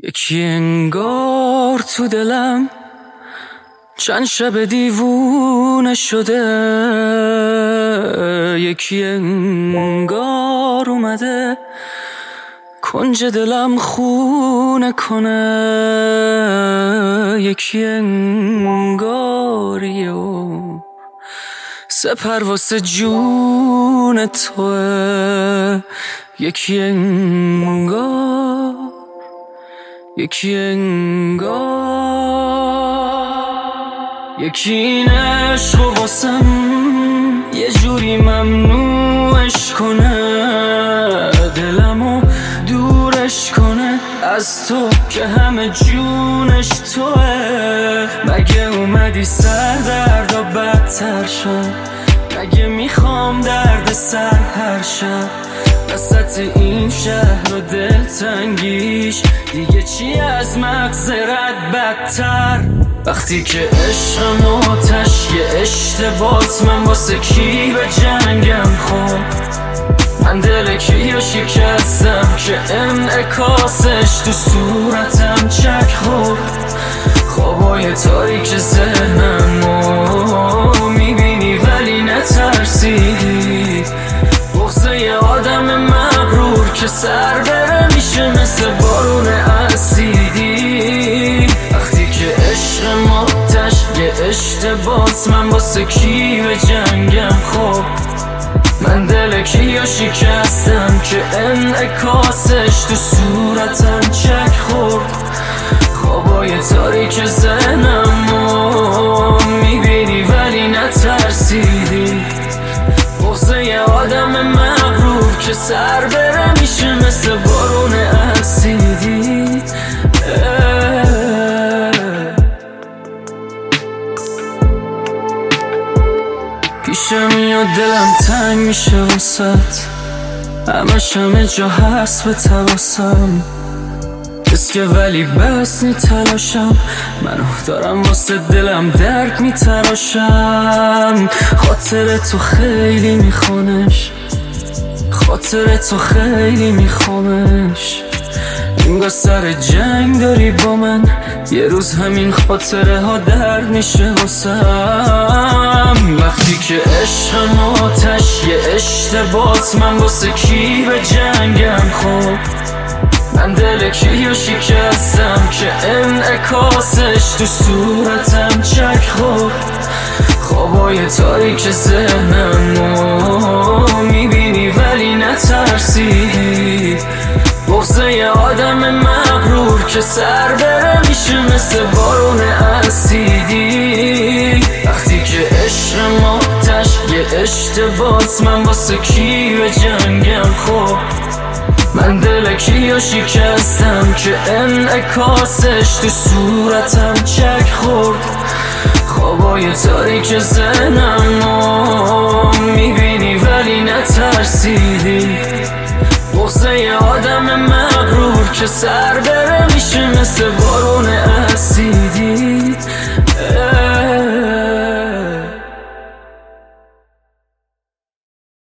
یکی انگار تو دلم چند شب دیوونه شده، یکی انگار اومده کنج دلم خونه کنه، یکی انگاریه و سپر واسه جون توه، یکی انگار یکی این عشق و واسم یه جوری ممنوعش کنه، دلمو دورش کنه از تو که همه جونش توه. مگه اومدی سر درد و بدتر شد، مگه میخوام درد سر هر شب وسط این شهر و دلتنگیش دیگه چی از مغزرت بدتر. وقتی که عشقم آتش یه اشتباس، من واسه کی به جنگم خب، من دل کیو شکستم که انعکاسش تو صورتم چک خورد. خوابای تاریک ذهنمو میبینی ولی نترسیدی، بغضه یه آدم مغرور که سر بره میشه مثل بارون اسیدی. وقتی که عشق آتش یه اشتباس، من واسه کی به جنگم خب، من دل کیو شکستم که انعکاسش تو صورتم چک خورد. خوابای تاریک ذهنمو میبینی ولی نترسیدی، بغضه یه آدم مغرور که سر بره میشه مثل بارون اسیدی. پیشم میاد دلم تنگ میشه واسط، همه جا هست به تواسم که ولی بس نی تلاشم، منو دارم واسه دلم درد میتراشم. خاطر تو خیلی میخوانش، خاطر تو خیلی میخوامش، انگار سر جنگ داری با من، یه روز همین خاطره ها درد میشه واسم. وقتی که عشقم آتش یه اشتباس، من واسه کی به جنگم خب، من دل کیو شکستم که انعکاسش تو صورتم چک خورد. خوابای تاریک ذهنمو میبینی ولی نترسیدی، بغضه یه آدم مغرور که سر بره میشه مثل بارون اسیدی. وقتی که عشق آتش یه اشتباس، من واسه کی به جنگم خب، من دل کیو شکستم که انعکاسش تو صورتم چک خورد. خوابای تاریک ذهنمو میبینی ولی نترسیدی، بغضه یه آدم مغرور که سر بره میشه مثل بارون اسیدی.